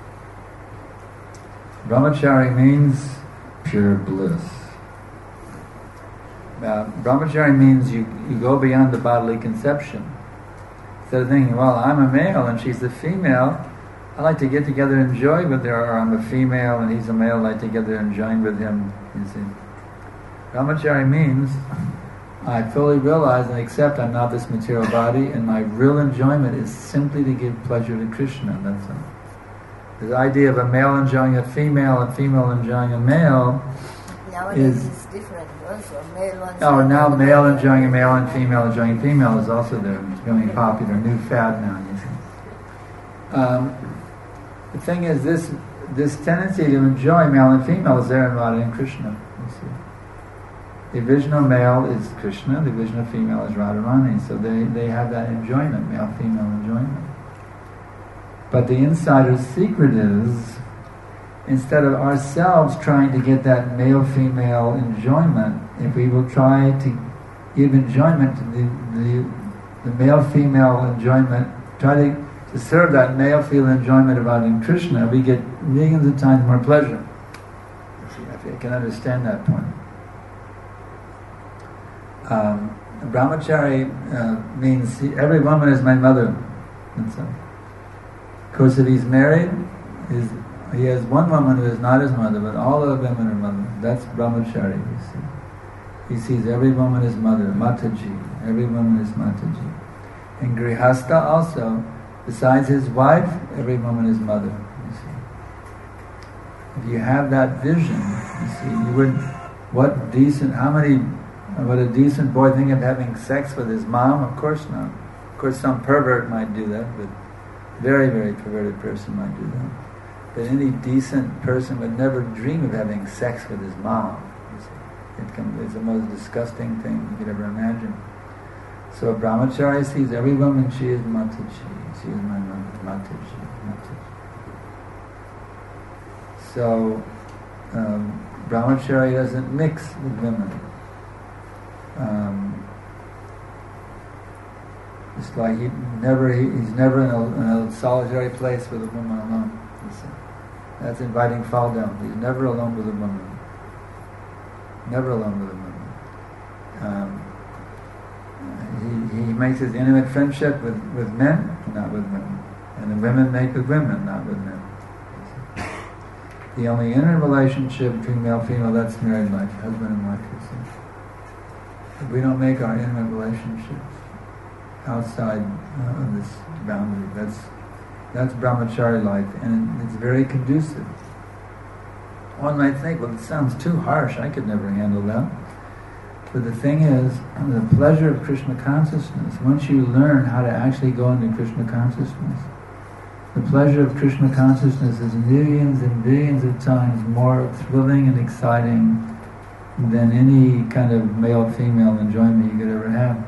Brahmachari means pure bliss. Brahmachari means you go beyond the bodily conception. Instead of thinking, well, I'm a male and she's a female, I like to get together and enjoy with her, or I'm a female and he's a male, I like to get together and join with him. You see, Brahmachari means I fully realize and accept I'm not this material body, and my real enjoyment is simply to give pleasure to Krishna. That's all. The idea of a male enjoying a female and female enjoying a male Nowadays it's different also. Male wants now male enjoying a male and female enjoying a female is also there. It's becoming popular, new fad now, you see. The thing is, this tendency to enjoy male and female is there in Radha and Krishna, you see. The original male is Krishna, the original female is Radharani, so they have that enjoyment, male-female enjoyment. But the insider's secret is, instead of ourselves trying to get that male-female enjoyment, if we will try to give enjoyment to the male-female enjoyment, try to serve that male-female enjoyment of Radha and Krishna, we get millions of times more pleasure. If you can understand that point. Brahmachari means every woman is my mother. That's all. Of course, if he's married, he has one woman who is not his mother, but all other women are mother. That's brahmachari, you see. He sees every woman as mother, Mataji. Every woman is Mataji. And Grihastha also, besides his wife, every woman is mother, you see. If you have that vision, you see, would a decent boy think of having sex with his mom? Of course not. Of course some pervert might do that, but very, very perverted person might do that. But any decent person would never dream of having sex with his mom. It's the most disgusting thing you could ever imagine. So a brahmachari sees every woman, she is Mataji. She is my mother, Mataji. So brahmachari doesn't mix with women. It's like he's never in a solitary place with a woman alone. That's inviting fall down. He's never alone with a woman. Never alone with a woman. He makes his intimate friendship with men, not with women. And the women make with women, not with men. The only intimate relationship between male and female, that's married life, husband and wife, you see. But we don't make our intimate relationships outside of this boundary. That's brahmachari life, and it's very conducive. One might think, well, it sounds too harsh, I could never handle that. But the thing is, the pleasure of Krishna consciousness, once you learn how to actually go into Krishna consciousness, the pleasure of Krishna consciousness is millions and billions of times more thrilling and exciting than any kind of male-female enjoyment you could ever have.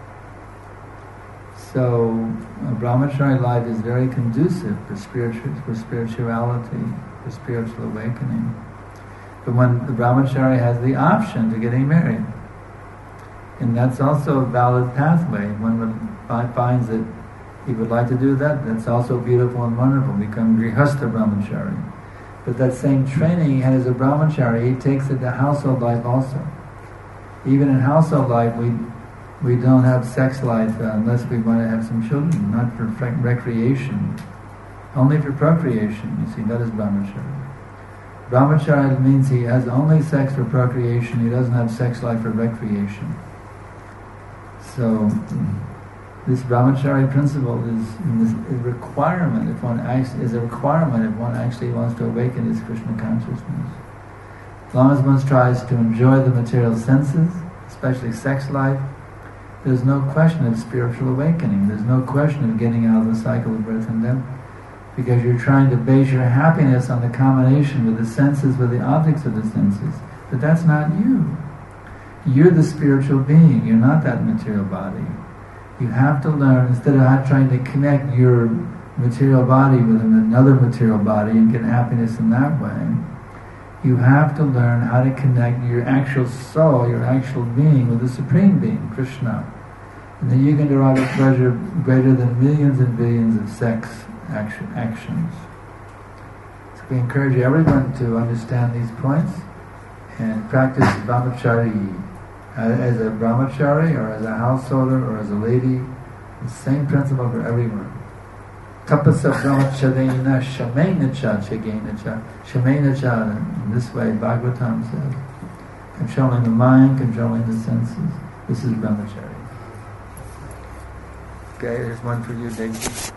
So, brahmachari life is very conducive for spirituality, for spiritual awakening. But when the brahmachari has the option to getting married, and that's also a valid pathway. One finds that he would like to do that, that's also beautiful and wonderful, become grihastha brahmachari. But that same training he had as a brahmachari, he takes it to household life also. Even in household life, we don't have sex life unless we want to have some children, not for recreation, only for procreation. You see, that is brahmachari. Brahmachari means he has only sex for procreation, he doesn't have sex life for recreation. So, this brahmachari principle is a requirement if one actually wants to awaken his Krishna consciousness. As long as one tries to enjoy the material senses, especially sex life, there's no question of spiritual awakening. There's no question of getting out of the cycle of birth and death, because you're trying to base your happiness on the combination with the senses, with the objects of the senses. But that's not you. You're the spiritual being. You're not that material body. You have to learn, instead of trying to connect your material body with another material body and get happiness in that way, you have to learn how to connect your actual soul, your actual being, with the Supreme Being, Krishna. And then you can derive a pleasure greater than millions and billions of sex actions. So we encourage everyone to understand these points and practice brahmachari. As a brahmachari, or as a householder, or as a lady, the same principle for everyone. Tapasa brahmacharena shamena cha chagena cha. Shamena cha, in this way Bhagavatam says, controlling the mind, controlling the senses. This is brahmachari. Okay, here's one for you, Daisy.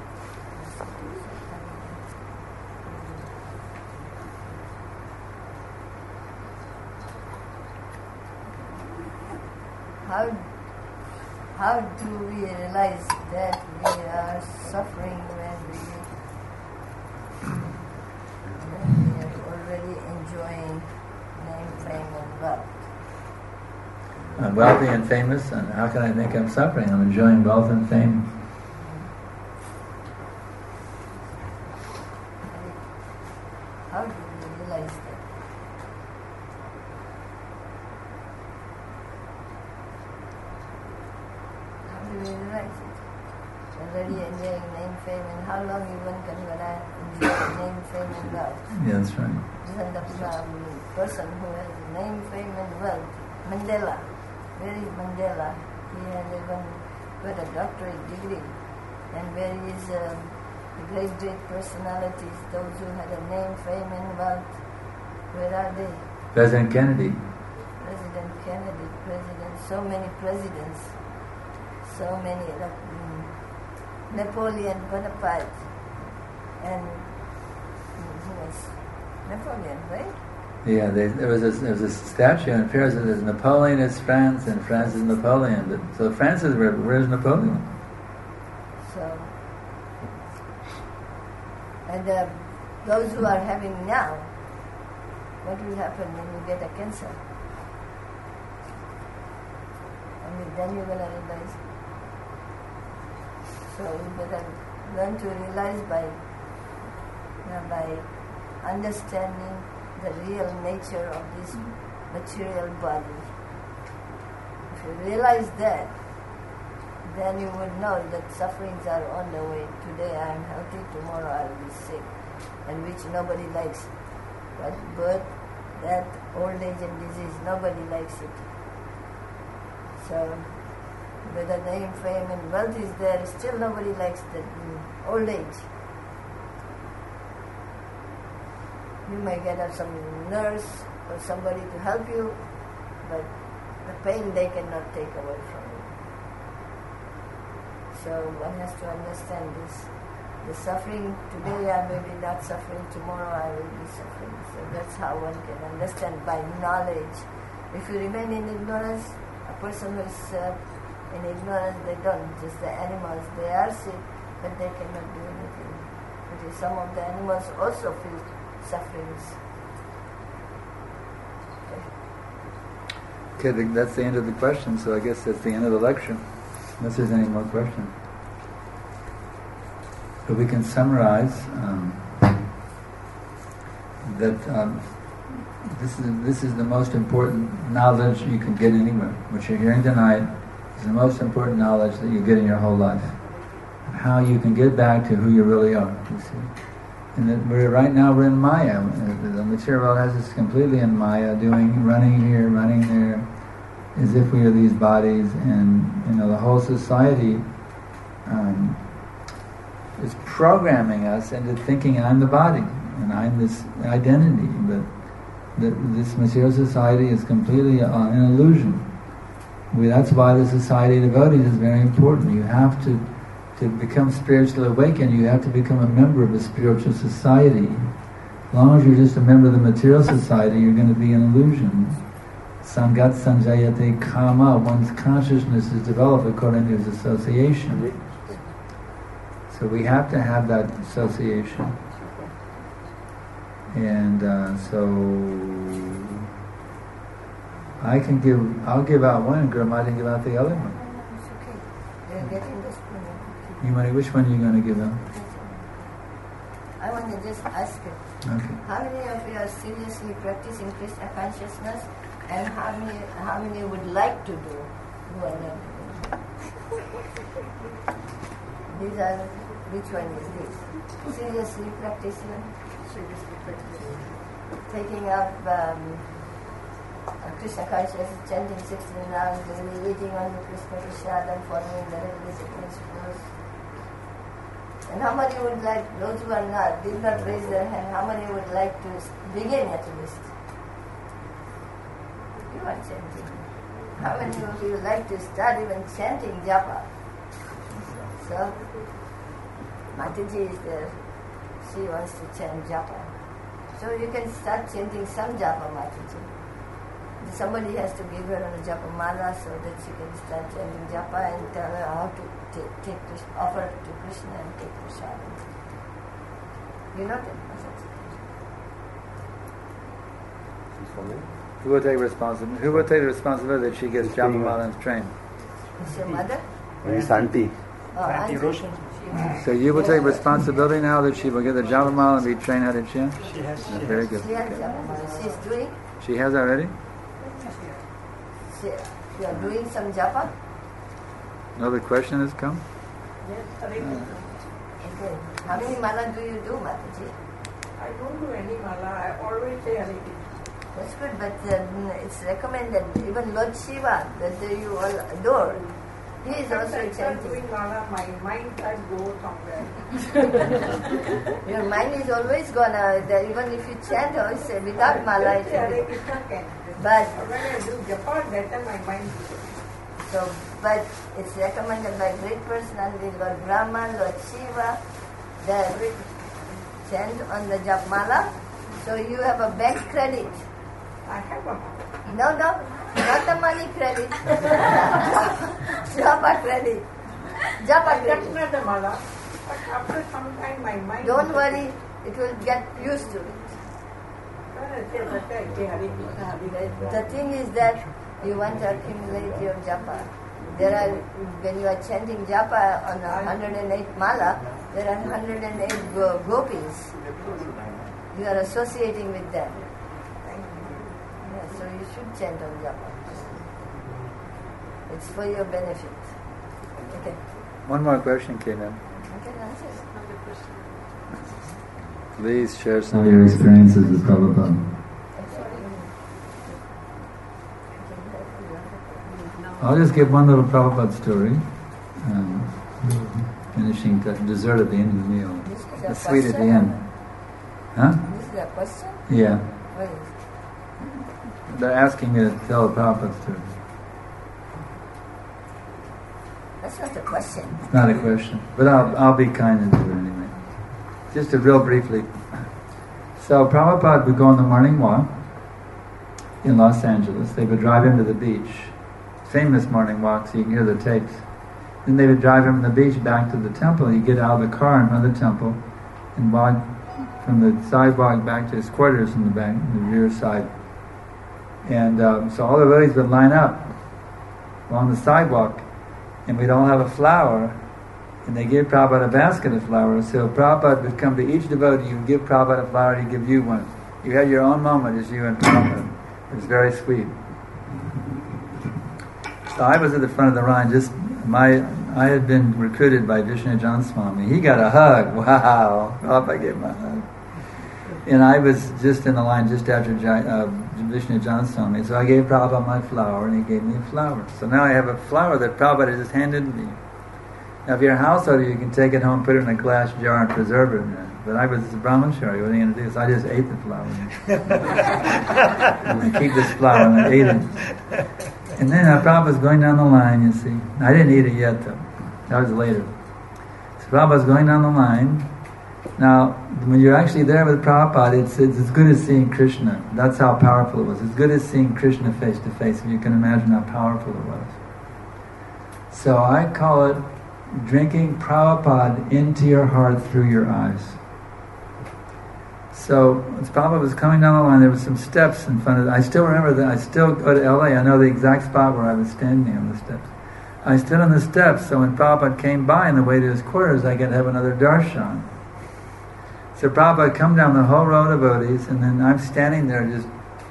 How do we realize that we are suffering when we are already enjoying name, fame, and wealth? I'm wealthy and famous, and how can I think I'm suffering? I'm enjoying wealth and fame. How do we realize that? Already enjoying name, fame, and how long one can enjoy name, fame, and wealth? Yeah, that's right. And the person who has name, fame, and wealth, Mandela. Where is Mandela? He has even got a doctorate degree. And where is the great personalities, those who had a name, fame, and wealth? Where are they? President Kennedy. So many presidents. So many, Napoleon Bonaparte, and who was Napoleon, right? Yeah, there was a statue in Paris that says Napoleon is France and France is Napoleon. But, so France is where's Napoleon? So, and those who are having now, what will happen when you get a cancer? Then you're going to realize. So you better learn to realize by understanding the real nature of this material body. If you realize that, then you would know that sufferings are on the way. Today I am healthy, tomorrow I will be sick, and which nobody likes. But birth, death, old age and disease, nobody likes it. So, whether name, fame and wealth is there, still nobody likes the old age. You may get some nurse or somebody to help you, but the pain they cannot take away from you. So one has to understand this. The suffering, today I may be not suffering, tomorrow I will be suffering. So that's how one can understand by knowledge. If you remain in ignorance, a person who is in ignorance, they don't. Just the animals, they are sick, but they cannot do anything. Because some of the animals also feel sufferings. Okay, that's the end of the question, so I guess that's the end of the lecture, unless there's any more questions. So we can summarize that this is the most important knowledge you can get anywhere. What you're hearing tonight is the most important knowledge that you get in your whole life. How you can get back to who you really are, you see. And that right now we're in Maya. The material world has us completely in Maya, running here, running there, as if we are these bodies. And the whole society is programming us into thinking I'm the body and I'm this identity. But this material society is completely an illusion. That's why the society of devotees is very important. You have to become spiritually awakened, you have to become a member of a spiritual society. As long as you're just a member of the material society, you're going to be an illusion. Sangat sanjayate kama, one's consciousness is developed according to his association. So we have to have that association. And so I'll give out one, and Gurmati can give out the other one. It's okay. They're getting this one. Which one are you going to give out? I want to just ask you, Okay. how many of you are seriously practicing Krishna consciousness, and how many would like to do who are not doing? These are, which one is this? Seriously practicing? Taking up Krishna consciousness, chanting 16 rounds daily, eating only Krishna Prasad and following the regulated principles. And how many would like, those who are not, did not raise their hand, how many would like to begin at least? You are chanting. How many of you like to start even chanting japa? So, Mataji is there. She wants to chant japa. So you can start chanting some japa, Mataji. Somebody has to give her a japa mala so that she can start chanting japa and tell her how to offer to Krishna and take prasad. You know that? Who will take responsibility that she gets japa mala and trained? Is your mother? It's auntie. Oh, auntie. So you will take responsibility now that she will get the japa mala and be trained how to chant? She has. Very good. She has japa mala. She's doing? She has already? You are doing some japa? Another question has come? Okay. How many mala do you do, Mataji? I don't do any mala. I always say Hare Krishna. That's good, but it's recommended, even Lord Shiva, that you all adore, he is also I start chanting. doing mala, my mind can go somewhere. Your mind is always gonna, even if you chant also without mala, Just say Hare Krishna can. but When I do japa, that time my mind goes. so, but it's recommended by great personality, Lord Brahma, Lord Shiva, that chant on the Japmala, so you have a bank credit. I have a mala. No, not the money credit. Japa credit. Japa That's credit. not the mala. But after some time my mind... Don't worry, it will get used to it. When I say that, I say Hare Krishna, Hare Krishna. The thing is that you want to accumulate your japa. When you are chanting japa on 108 mala, there are 108 gopis. You are associating with them. Yeah, so you should chant on japa. It's for your benefit. Okay. One more question came in. Okay, that's it. Please share some of your experiences with Prabhupada. I'll just give one little Prabhupada story. Finishing dessert at the end of the meal. The sweet at the end. Huh? This is a question? Yeah. What is? They're asking me to tell a Prabhupada story. That's not a question. It's not a question. But I'll be kind and do it anyway. Just real briefly. So Prabhupada would go on the morning walk in Los Angeles. They would drive him to the beach. Famous morning walk, so you can hear the tapes. Then they would drive him from the beach back to the temple. He'd get out of the car in front of the temple and walk from the sidewalk back to his quarters in the back, the rear side. And so all the devotees would line up along the sidewalk, and we'd all have a flower, and they gave Prabhupada a basket of flowers. So Prabhupada would come to each devotee, you would give Prabhupada a flower, he'd give you one. You had your own moment as you and Prabhupada. It was very sweet. So I was at the front of the line, I had been recruited by Vishnu Jan Swami. He got a hug. Wow. Prabhupada gave him a hug. And I was just in the line just after Vishnu Jan Swami. So I gave Prabhupada my flower and he gave me a flower. So now I have a flower that Prabhupada just handed me. Now if you're a householder, you can take it home, put it in a glass jar and preserve it. But I was a brahmachari. What are you going to do? So I just ate the flower. And I keep this flower and I ate it. And then Prabhupada was going down the line, you see. I didn't eat it yet though. That was later. So Prabhupada was going down the line. Now, when you're actually there with Prabhupada, it's as good as seeing Krishna. That's how powerful it was. As good as seeing Krishna face to face. If you can imagine how powerful it was. So I call it drinking Prabhupada into your heart through your eyes. So as Prabhupada was coming down the line, there were some steps in front of it. I still remember that. I still go to LA. I know the exact spot where I was standing on the steps. I stood on the steps, so when Prabhupada came by on the way to his quarters, I could have another darshan. So Prabhupada come down the whole row of devotees, and then I'm standing there just,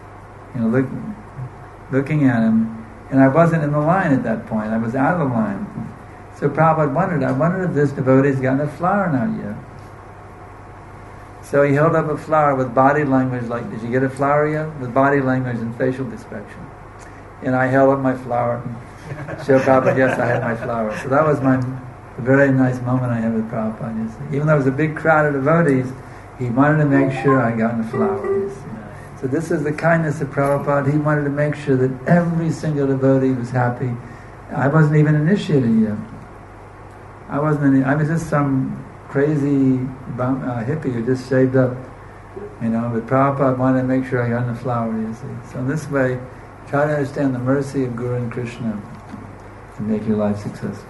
looking at him, and I wasn't in the line at that point. I was out of the line. So Prabhupada wondered, I wonder if this devotee's gotten a flower now yet. So he held up a flower with body language, like, did you get a flower yet? With body language and facial expression. And I held up my flower and showed Prabhupada, yes, I had my flower. So that was a very nice moment I had with Prabhupada, you see. Even though there was a big crowd of devotees, he wanted to make sure I got a flower, you see. So this is the kindness of Prabhupada. He wanted to make sure that every single devotee was happy. I wasn't even initiated yet. I was just some crazy hippie who just shaved up, but Prabhupada wanted to make sure I got in the flower, you see. So in this way, try to understand the mercy of Guru and Krishna and make your life successful.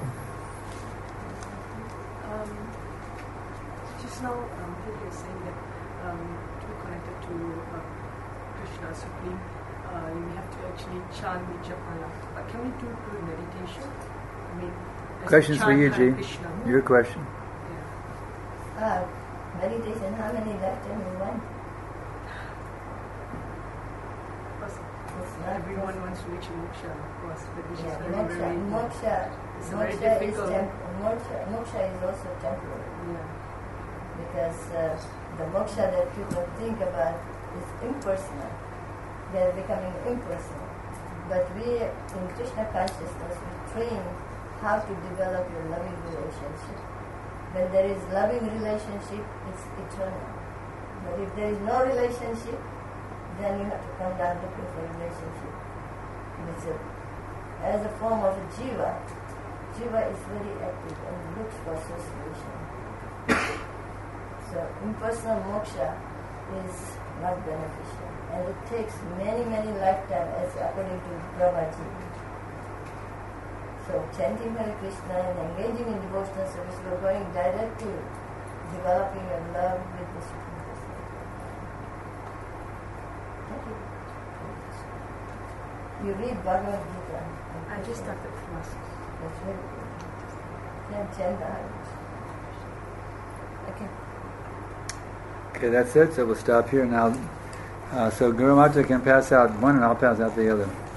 Just now, Hilary was saying that to be connected to Krishna Supreme, you have to actually chant the Japala. Can we do meditation? Questions for you, G. Your question. Meditation, how many left in one? Everyone wants to reach moksha, of course, but this is Moksha is also temporary. Yeah. Because the moksha that people think about is impersonal. They are becoming impersonal. But we, in Krishna consciousness, we train how to develop your loving relationship. When there is loving relationship, it's eternal. But if there is no relationship, then you have to come down looking for relationship. As a form of a jiva. Jiva is very active and looks for association. So impersonal moksha is not beneficial. And it takes many, many lifetimes, as according to Brahmaji. So chanting Hare Krishna and engaging in devotional service, we are going direct to developing a love with the Supreme Personality. Thank you. You read Bhagavad Gita. I just started classes. That's very good. Then chant the Hare Krishna. Okay. Okay, that's it. So we'll stop here now. So Guru Mata can pass out one and I'll pass out the other.